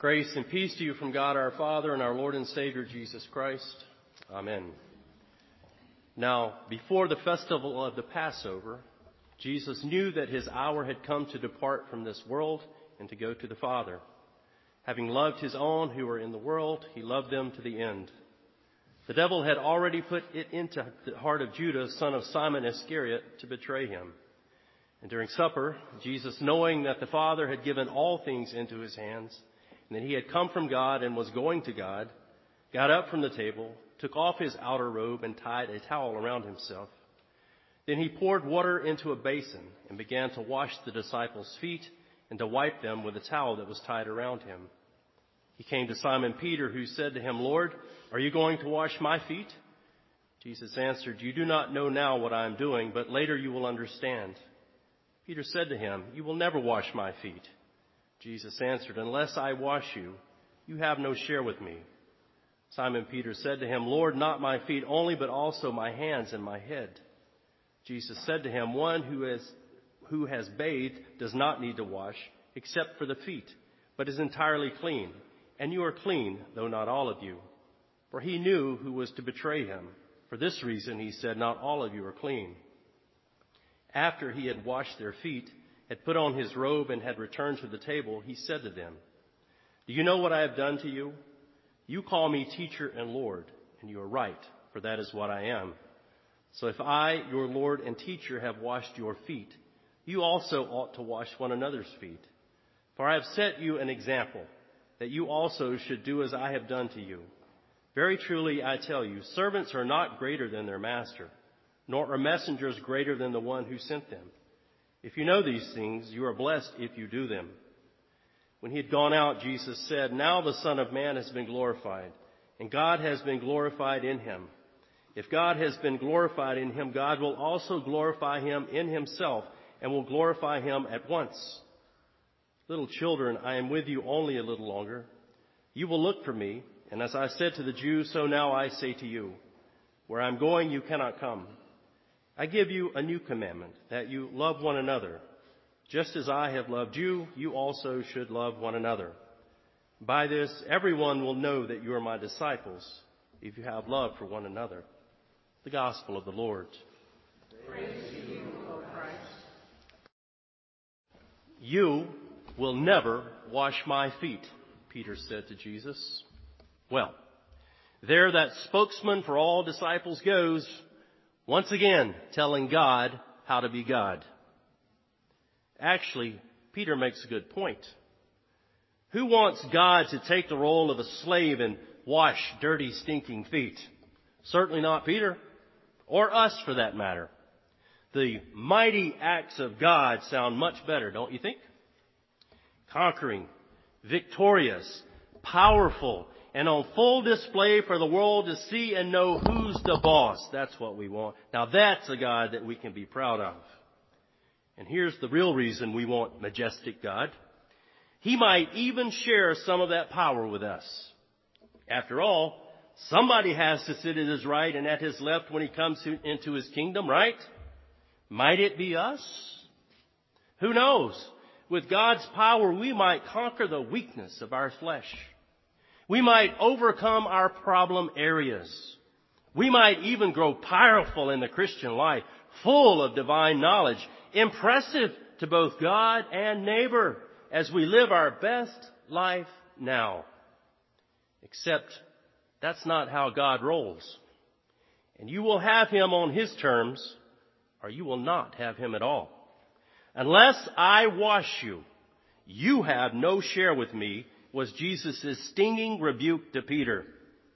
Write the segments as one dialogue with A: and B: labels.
A: Grace and peace to you from God our Father and our Lord and Savior Jesus Christ. Amen. Now, before the festival of the Passover, Jesus knew that his hour had come to depart from this world and to go to the Father. Having loved his own who were in the world, he loved them to the end. The devil had already put it into the heart of Judas, son of Simon Iscariot, to betray him. And during supper, Jesus, knowing that the Father had given all things into his hands, and that he had come from God and was going to God, got up from the table, took off his outer robe, and tied a towel around himself. Then he poured water into a basin and began to wash the disciples' feet and to wipe them with a towel that was tied around him. He came to Simon Peter, who said to him, "Lord, are you going to wash my feet?" Jesus answered, "You do not know now what I am doing, but later you will understand." Peter said to him, "You will never wash my feet." Jesus answered, "Unless I wash you, you have no share with me." Simon Peter said to him, "Lord, not my feet only, but also my hands and my head." Jesus said to him, "One who has bathed does not need to wash except for the feet, but is entirely clean. And you are clean, though not all of you." For he knew who was to betray him. For this reason he said, "Not all of you are clean." After he had washed their feet, had put on his robe, and had returned to the table, he said to them, "Do you know what I have done to you? You call me teacher and Lord, and you are right, for that is what I am. So if I, your Lord and teacher, have washed your feet, you also ought to wash one another's feet. For I have set you an example, that you also should do as I have done to you. Very truly I tell you, servants are not greater than their master, nor are messengers greater than the one who sent them. If you know these things, you are blessed if you do them." When he had gone out, Jesus said, "Now the Son of Man has been glorified, and God has been glorified in him. If God has been glorified in him, God will also glorify him in himself, and will glorify him at once. Little children, I am with you only a little longer. You will look for me, and as I said to the Jews, so now I say to you, where I am going, you cannot come. I give you a new commandment, that you love one another. Just as I have loved you, you also should love one another. By this, everyone will know that you are my disciples, if you have love for one another." The Gospel of the Lord.
B: Praise to you, O Christ.
A: "You will never wash my feet," Peter said to Jesus. Well, there that spokesman for all disciples goes, once again telling God how to be God. Actually, Peter makes a good point. Who wants God to take the role of a slave and wash dirty, stinking feet? Certainly not Peter, or us for that matter. The mighty acts of God sound much better, don't you think? Conquering, victorious, powerful, and on full display for the world to see and know who's the boss. That's what we want. Now that's a God that we can be proud of. And here's the real reason we want majestic God. He might even share some of that power with us. After all, somebody has to sit at his right and at his left when he comes into his kingdom, right? Might it be us? Who knows? With God's power, we might conquer the weakness of our flesh. We might overcome our problem areas. We might even grow powerful in the Christian life, full of divine knowledge, impressive to both God and neighbor as we live our best life now. Except that's not how God rolls. And you will have him on his terms, or you will not have him at all. "Unless I wash you, you have no share with me," was Jesus' stinging rebuke to Peter.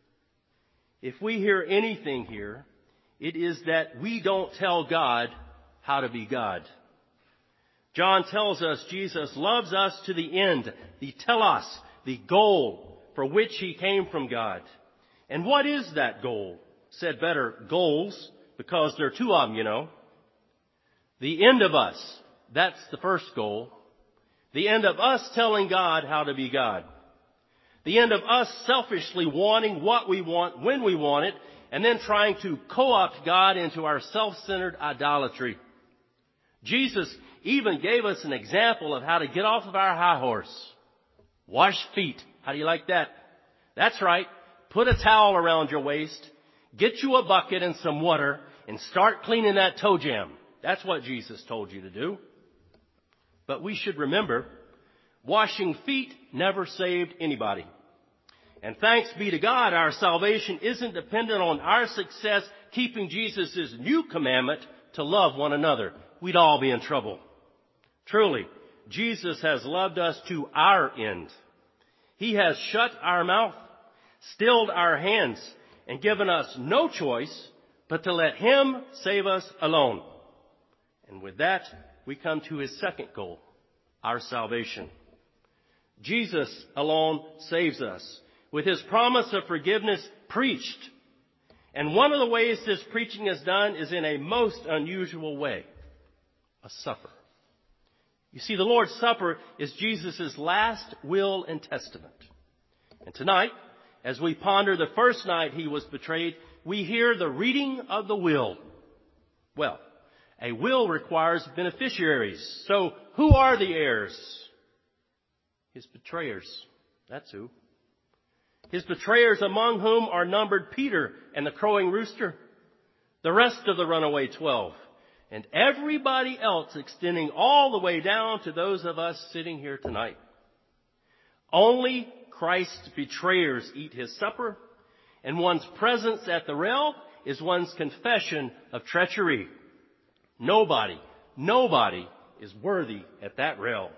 A: If we hear anything here, it is that we don't tell God how to be God. John tells us Jesus loves us to the end, the telos, the goal for which he came from God. And what is that goal? Said better, goals, because there are two of them, you know. The end of us, that's the first goal. The end of us telling God how to be God. The end of us selfishly wanting what we want when we want it, and then trying to co-opt God into our self-centered idolatry. Jesus even gave us an example of how to get off of our high horse. Wash feet. How do you like that? That's right. Put a towel around your waist, get you a bucket and some water, and start cleaning that toe jam. That's what Jesus told you to do. But we should remember, washing feet never saved anybody. And thanks be to God, our salvation isn't dependent on our success keeping Jesus' new commandment to love one another. We'd all be in trouble. Truly, Jesus has loved us to our end. He has shut our mouth, stilled our hands, and given us no choice but to let Him save us alone. And with that, we come to His second goal, our salvation. Jesus alone saves us, with His promise of forgiveness preached. And one of the ways this preaching is done is in a most unusual way, a supper. You see, the Lord's Supper is Jesus' last will and testament. And tonight, as we ponder the first night He was betrayed, we hear the reading of the will. Well, a will requires beneficiaries. So who are the heirs? His betrayers. That's who. His betrayers, among whom are numbered Peter and the crowing rooster, the rest of the runaway 12, and everybody else, extending all the way down to those of us sitting here tonight. Only Christ's betrayers eat His supper, and one's presence at the rail is one's confession of treachery. Nobody is worthy at that rail.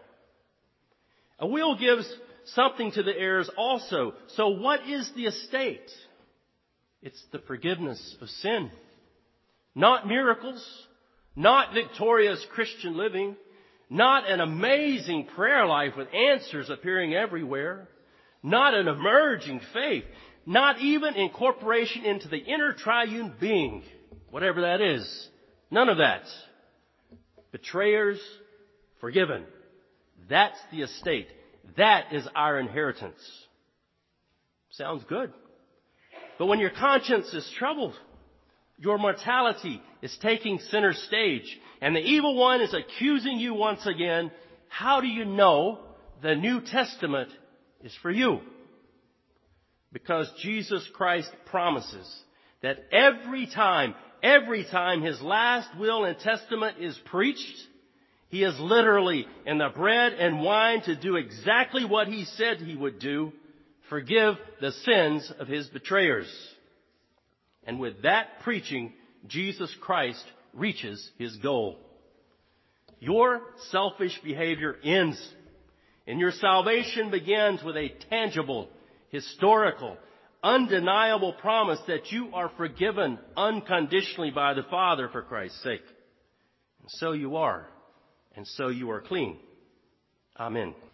A: A will gives something to the heirs also. So what is the estate? It's the forgiveness of sin. Not miracles, not victorious Christian living, not an amazing prayer life with answers appearing everywhere, not an emerging faith, not even incorporation into the inner triune being, whatever that is. None of that. Betrayers forgiven. That's the estate. That is our inheritance. Sounds good. But when your conscience is troubled, your mortality is taking center stage, and the evil one is accusing you once again, how do you know the New Testament is for you? Because Jesus Christ promises that every time His last will and testament is preached, He is literally in the bread and wine to do exactly what He said He would do, forgive the sins of His betrayers. And with that preaching, Jesus Christ reaches His goal. Your selfish behavior ends, and your salvation begins with a tangible, historical, undeniable promise that you are forgiven unconditionally by the Father for Christ's sake. And so you are. And so you are clean. Amen.